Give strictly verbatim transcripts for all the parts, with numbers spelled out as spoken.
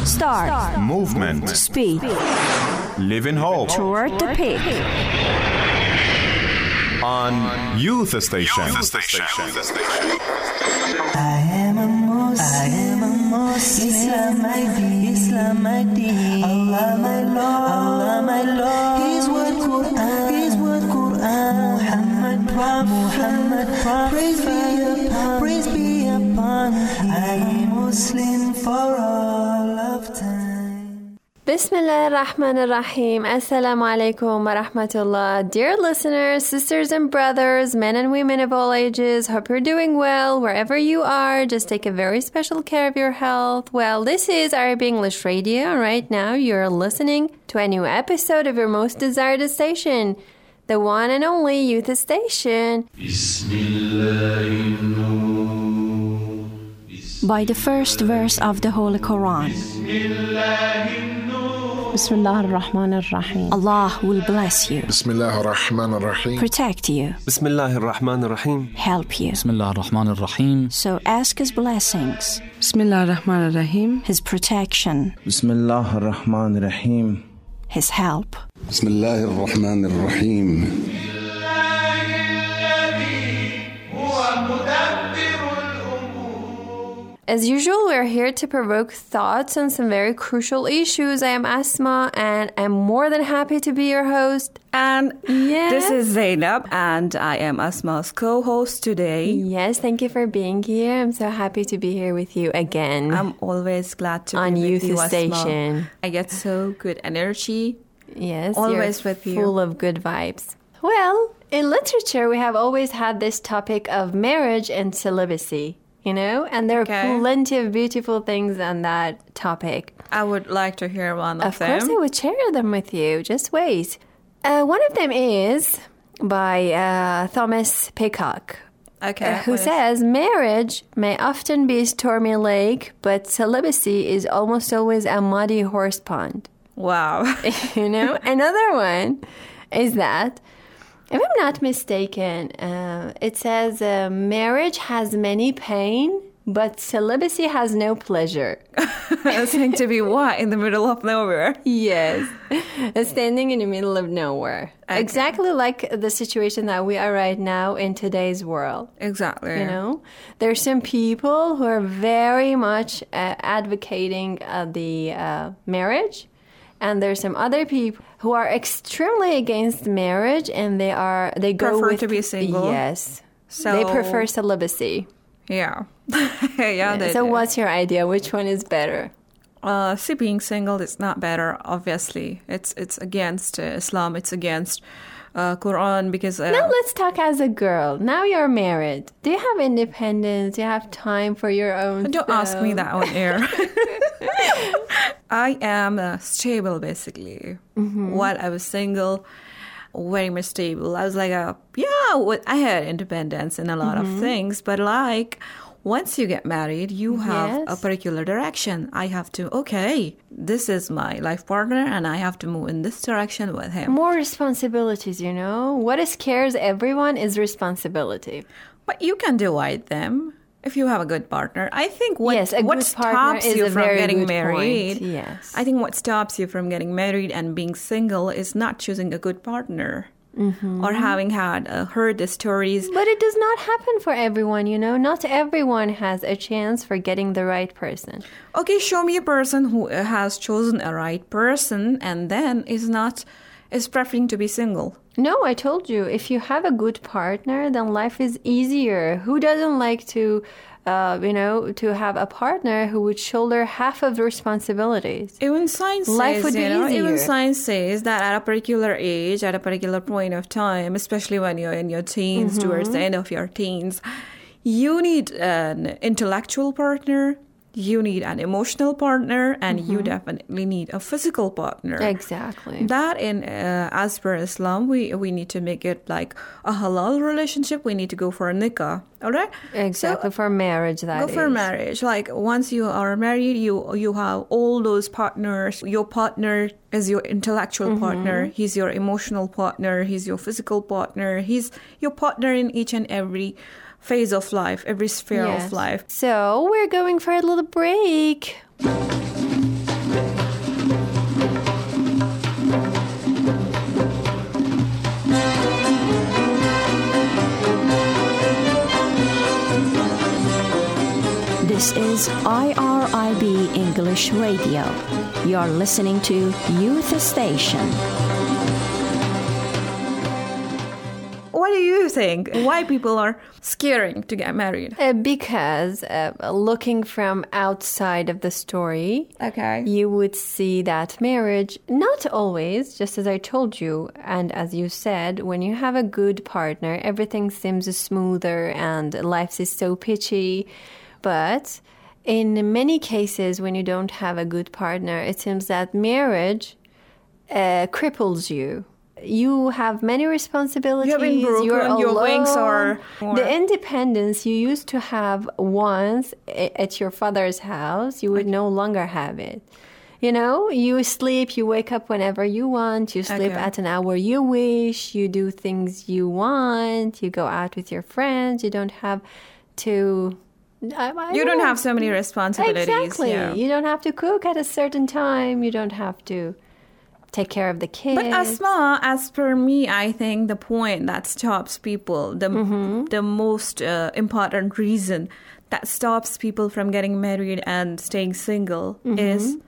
Start. Start. Movement. Speed. Live in hope. Toward the peak. On Youth Station. Youth Station. I am a Muslim. I am a Muslim. Islam my deen. Islam my deen. Allah my Lord. Allah my Lord. His word Quran. His word Quran. Muhammad Prophet. Muhammad Prophet. Praise be upon. Praise be upon. I am Muslim for all of time. Bismillah ar-Rahman ar-Rahim. Assalamu alaikum wa rahmatullah. Dear listeners, sisters and brothers, men and women of all ages, hope you're doing well wherever you are. Just take a very special care of your health. Well, this is Arabic English Radio. Right now you're listening to a new episode of your most desired station, the one and only Youth Station. By the first verse of the Holy Quran. Bismillah ar-Rahman ar-Rahim. Allah will bless you. Bismillah ar-Rahman ar-Rahim. Protect you. Bismillah ar-Rahman ar-Rahim. Help you. Bismillah ar-Rahman ar-Rahim. So ask His blessings. Bismillah ar-Rahman ar-Rahim. His protection. Bismillah ar-Rahman ar-Rahim. His help. Bismillah ar-Rahman ar-Rahim. As usual, we're here to provoke thoughts on some very crucial issues. I am Asma, and I'm more than happy to be your host. And yes. This is Zainab, and I am Asma's co-host today. Yes, thank you for being here. I'm so happy to be here with you again. I'm always glad to on be with Youth you, Station. Asma. I get so good energy. Yes, always you're with you. Full of good vibes. Well, in literature, we have always had this topic of marriage and celibacy. You know, and there are okay. plenty of beautiful things on that topic. I would like to hear one of, of them. Of course, I would share them with you. Just wait. Uh, one of them is by uh, Thomas Peacock, okay, uh, who says, marriage may often be a stormy lake, but celibacy is almost always a muddy horse pond. Wow. You know, another one is that, if I'm not mistaken, uh, it says uh, marriage has many pain, but celibacy has no pleasure. It's going to be what? In the middle of nowhere? Yes. Standing in the middle of nowhere. Okay. Exactly like the situation that we are right now in today's world. Exactly. You know? There's some people who are very much uh, advocating uh, the uh, marriage. And there's some other people who are extremely against marriage, and they are they go prefer with, to be single. Yes, so they prefer celibacy. Yeah, yeah. yeah They so, do. What's your idea? Which one is better? Uh, see, being single is not better. Obviously, it's it's against uh, Islam. It's against uh, Quran because. Uh, now let's talk as a girl. Now you're married. Do you have independence? Do you have time for your own? Don't self? ask me that on air. I am uh, stable, basically. Mm-hmm. While I was single, very much stable. I was like, a, yeah, I had independence in a lot mm-hmm. of things. But like, once you get married, you have yes. a particular direction. I have to, okay, this is my life partner, and I have to move in this direction with him. More responsibilities, you know? What scares everyone is responsibility. But you can divide them. If you have a good partner, I think what, yes, a what good stops is you a from very getting good married, point. Yes. I think what stops you from getting married and being single is not choosing a good partner mm-hmm. or having had uh, heard the stories. But it does not happen for everyone, you know. Not everyone has a chance for getting the right person. Okay, show me a person who has chosen a right person and then is not is preferring to be single. No, I told you, if you have a good partner, then life is easier. Who doesn't like to, uh, you know, to have a partner who would shoulder half of the responsibilities? Even science life says, would be you know, easier. even science says that at a particular age, at a particular point of time, especially when you're in your teens, mm-hmm. towards the end of your teens, you need an intellectual partner. You need an emotional partner, and mm-hmm. you definitely need a physical partner. Exactly. That, in uh, as per Islam, we we need to make it like a halal relationship. We need to go for a nikah. All right. Exactly, so, for marriage. That go is. for marriage. Like once you are married, you you have all those partners. Your partner is your intellectual mm-hmm. partner. He's your emotional partner. He's your physical partner. He's your partner in each and every phase of life, every sphere yes. of life. So we're going for a little break. This is I R I B English Radio. You're listening to Youth Station. What do you think? Why people are scaring to get married? Uh, because uh, looking from outside of the story, Okay. you would see that marriage, not always, just as I told you, and as you said, when you have a good partner, everything seems smoother and life is so pitchy. But in many cases, when you don't have a good partner, it seems that marriage uh, cripples you. You have many responsibilities. You've been broken, You're alone. your wings are- The independence you used to have once at your father's house, you would no longer have it. You know, you sleep, you wake up whenever you want, you sleep Okay. at an hour you wish, you do things you want, you go out with your friends, you don't have to... I, I You don't have so many responsibilities. Exactly. Yeah. You don't have to cook at a certain time, you don't have to take care of the kids. But Asma, as per me, I think the point that stops people, the Mm-hmm. the most uh, important reason that stops people from getting married and staying single Mm-hmm. is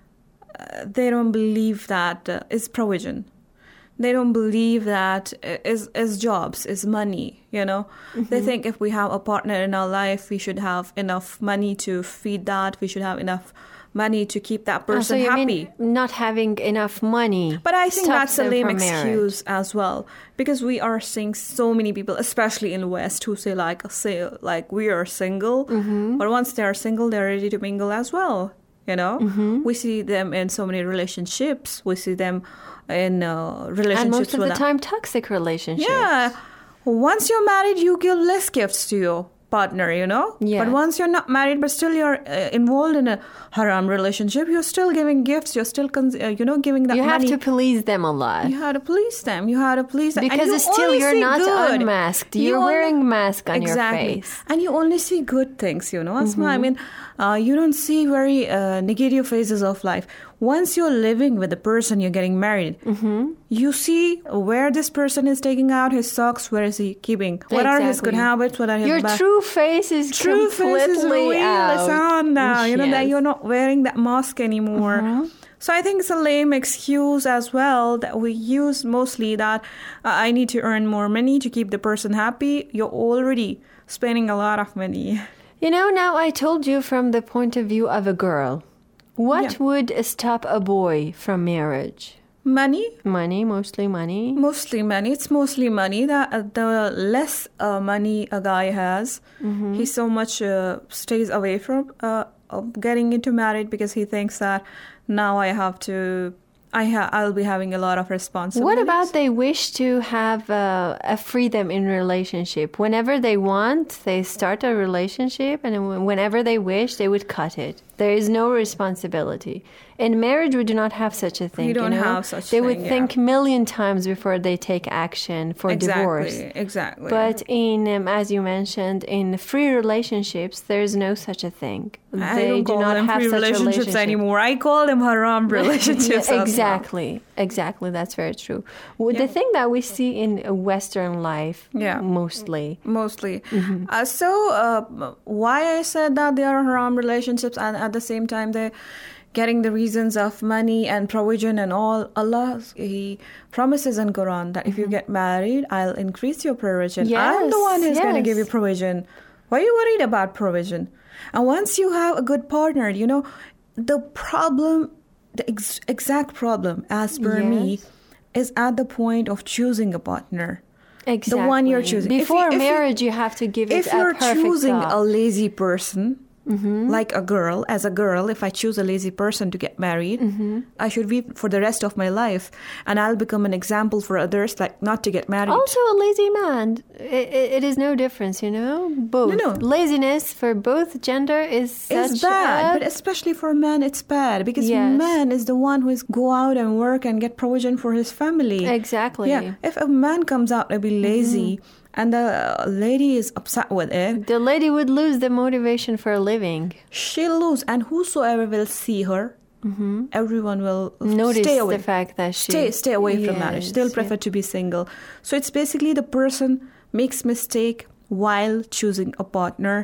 uh, they don't believe that uh, is provision. They don't believe that uh, is is jobs, is money, you know. Mm-hmm. They think if we have a partner in our life, we should have enough money to feed that. We should have enough money to keep that Oh, person so you happy. mean not having enough money? But I think stops that's a them lame from marriage. excuse as well, because we are seeing so many people, especially in the West, who say like say like we are single, Mm-hmm. but once they are single, they're ready to mingle as well. You know, Mm-hmm. we see them in so many relationships. We see them in uh, relationships And most of with the time, toxic relationships. yeah. Once you're married, you give less gifts to your partner, you know? Yeah. But once you're not married, but still you're uh, involved in a haram relationship, you're still giving gifts. You're still, cons- uh, you know, giving that You have money. to please them a lot. You had to please them. You had to please them. And Because you still only you're see not good. unmasked. You You're only- wearing mask on exactly. your face. And you only see good things, you know, Asma. Mm-hmm. I mean, uh, you don't see very uh, negative phases of life. Once you're living with the person you're getting married, Mm-hmm. you see where this person is taking out his socks, where is he keeping, what are his good Exactly. habits, what are his Your bad true face is true face is completely real. out. It's on now. You know that Yes. you're not wearing that mask anymore. Mm-hmm. So I think it's a lame excuse as well that we use mostly that uh, I need to earn more money to keep the person happy. You're already spending a lot of money. You know, now I told you from the point of view of a girl. What Yeah. would stop a boy from marriage? Money, Money, mostly money. mostly money. It's mostly money. That uh, the less uh, money a guy has, Mm-hmm. he so much uh, stays away from uh, of getting into marriage because he thinks that now I have to. I ha- I'll be having a lot of responsibilities. What about they wish to have uh, a freedom in relationship? Whenever they want, they start a relationship, and then whenever they wish, they would cut it. There is no responsibility. In marriage, we do not have such a thing. We don't you know? have such They thing, would yeah. think million times before they take action for exactly, divorce. Exactly. But in, um, as you mentioned, in free relationships, there is no such a thing. I They don't do call not them have free such relationships relationship. anymore. I call them haram relationships. Yeah, as well. exactly, exactly. That's very true. Well, The Yeah. thing that we see in Western life, Yeah. mostly. Mostly. Mm-hmm. Uh, so, uh, why I said that they are haram relationships, and at the same time they're getting the reasons of money and provision and all. Allah, He promises in Quran that if you get married, I'll increase your provision. I'm the Mm-hmm. Yes, one who's going to give you yes. provision. Why are you worried about provision? And once you have a good partner, you know, the problem, the ex- exact problem, as per me, Yes. is at the point of choosing a partner. Exactly. The one you're choosing. If you- Before if you- marriage, you, have to give it If a you're perfect choosing thought. a lazy person, like a girl, as a girl, if I choose a lazy person to get married, I should be for the rest of my life, and I'll become an example for others, like not to get married. Also, a lazy man. It, it, it is no difference, you know. Both. No, no. Laziness for both gender is such It's bad, a- but especially for men, it's bad because Yes. man is the one who is go out and work and get provision for his family. Exactly. Yeah, if a man comes out and be lazy, and the lady is upset with it, The lady would lose the motivation for a living. she'll lose, and whosoever will see her, everyone will Notice stay away. the fact that she stay stay away from marriage. They'll Yes, prefer to be single. So it's basically the person makes mistake while choosing a partner.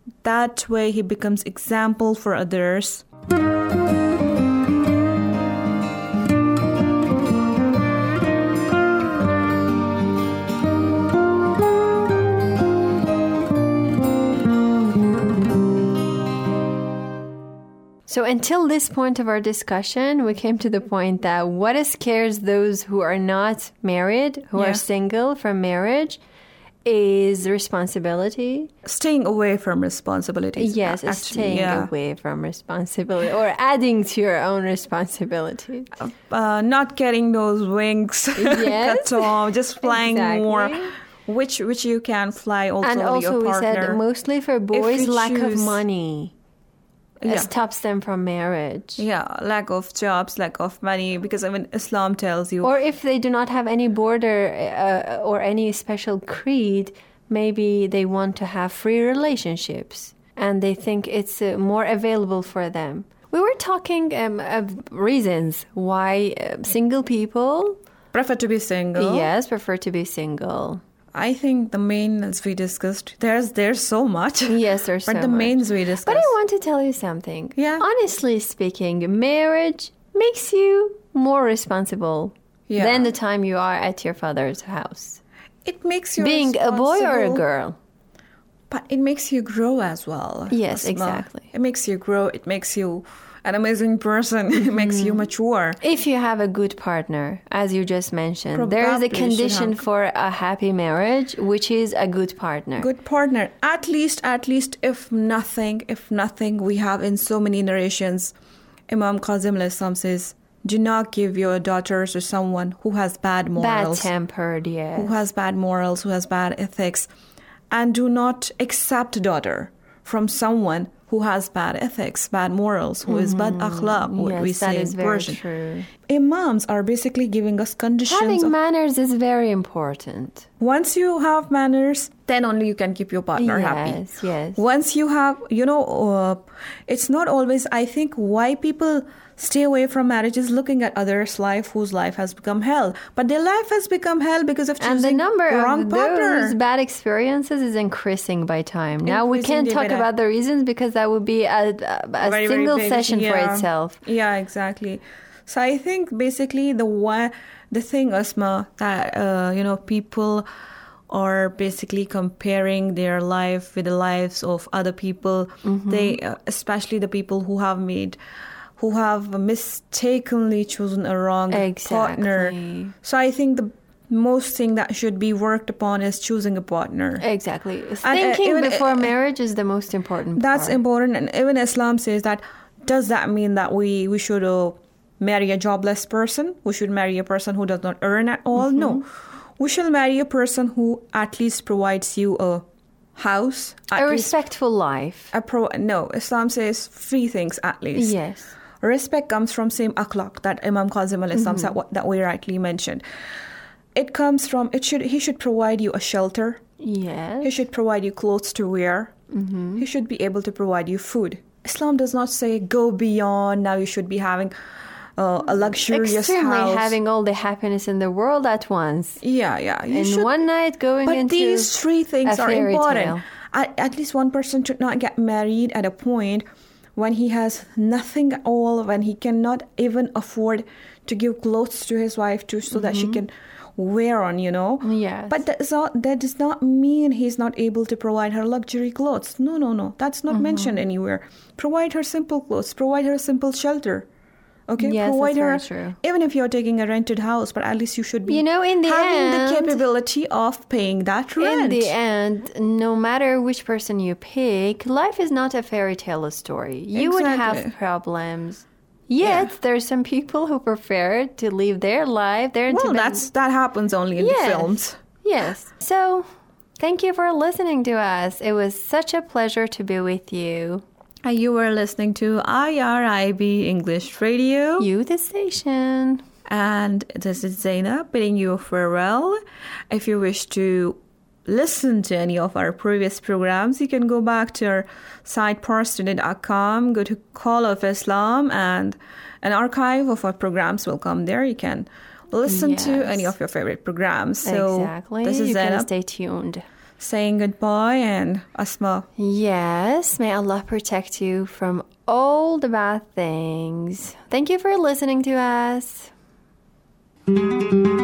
That way he becomes example for others. So until this point of our discussion, we came to the point that what scares those who are not married, who Yeah. are single from marriage, is responsibility. Staying away from responsibilities. Yes, actually, staying yeah. away from responsibility or adding to your own responsibility. Uh, not getting those wings Yes. cut off, just flying Exactly. more, which which you can fly also And with also your we partner. said mostly for boys, you lack of choose- money uh, Yeah. stops them from marriage. Yeah, lack of jobs, lack of money, because I mean, Islam tells you. Or if they do not have any border uh, or any special creed, maybe they want to have free relationships and they think it's uh, more available for them. We were talking um, of reasons why uh, single people, prefer to be single. yes, prefer to be single. I think the main, as we discussed, there's there's so much. Yes, there's but so the much. mains we discussed. But I want to tell you something. Yeah. Honestly speaking, marriage makes you more responsible Yeah. than the time you are at your father's house. It makes you Being a boy or a responsible, girl. but it makes you grow as well. Yes, Asma. exactly. It makes you grow. It makes you an amazing person. It makes you mature. If you have a good partner, as you just mentioned, there is Probably a you should condition have- for a happy marriage, which is a good partner. Good partner. At least, at least, if nothing, if nothing, we have in so many narrations, Imam Qasim al-Islam says, do not give your daughters to someone who has bad morals. Bad-tempered, yes. Who has bad morals, who has bad ethics. And do not accept a daughter from someone who has bad ethics, bad morals, who is bad akhlaq, what yes, we that say is in very Persian. true. Imams are basically giving us conditions. Having of, manners is very important. once you have manners, then only you can keep your partner happy. Yes, yes. Once you have, you know, uh, it's not always, I think, why people stay away from marriage is looking at others' life whose life has become hell. But their life has become hell because of choosing And the number wrong of partner. those bad experiences is increasing by time. Now we Increasing can't day talk by day. about the reasons because that would be a, a, a Very, very single big, session for yeah. itself. Yeah, exactly. So I think basically the one, the thing, Asma, that uh, you know, people are basically comparing their life with the lives of other people. Mm-hmm. They, uh, especially the people who have made, who have mistakenly chosen a wrong partner. Exactly. So I think the most thing that should be worked upon is choosing a partner. Exactly. uh, Thinking even, before uh, marriage is the most important That's part. important, and even Islam says that. Does that mean that we we should uh, marry a jobless person? We should marry a person who does not earn at all? Mm-hmm. No, we should marry a person who at least provides you a house, at A least respectful life. a pro. No, Islam says three things at least. Yes. Respect comes from same akhlaq that Imam Qasim al-Islam Mm-hmm. said, what- that we rightly mentioned. It comes from it should he should provide you a shelter. Yes. He should provide you clothes to wear. Mm-hmm. He should be able to provide you food. Islam does not say go beyond. Now you should be having uh, a luxurious Extremely house. having all the happiness in the world at once. yeah, yeah. You In should, one night going but into these three things a are fairy important. tale. At, at least one person should not get married at a point when he has nothing at all, when he cannot even afford to give clothes to his wife to so that she can wear on, you know. Yes. But that, is not, that does not mean he's not able to provide her luxury clothes. No, no, no. That's not mentioned anywhere. Provide her simple clothes. Provide her simple shelter. Okay? Yes, provide that's her, very true. even if you're taking a rented house, but at least you should be You know, in the having end- the capability of paying that rent. In the end, no matter which person you pick, life is not a fairy tale story. You would Exactly. have problems. Yet, Yeah. there's some people who prefer to live their life. Their Well, independent- that's that happens only in Yes. the films. Yes. So, thank you for listening to us. It was such a pleasure to be with you. Uh, You were listening to I R I B English Radio. Youth Station. And this is Zainab bidding you farewell. If you wish to listen to any of our previous programs, you can go back to our site parstoday dot com, go to Call of Islam, and an archive of our programs will come there. You can listen to Yes. any of your favorite programs. So exactly. this is you can Zainab stay tuned. saying goodbye. And Asma. Yes, may Allah protect you from all the bad things. Thank you for listening to us.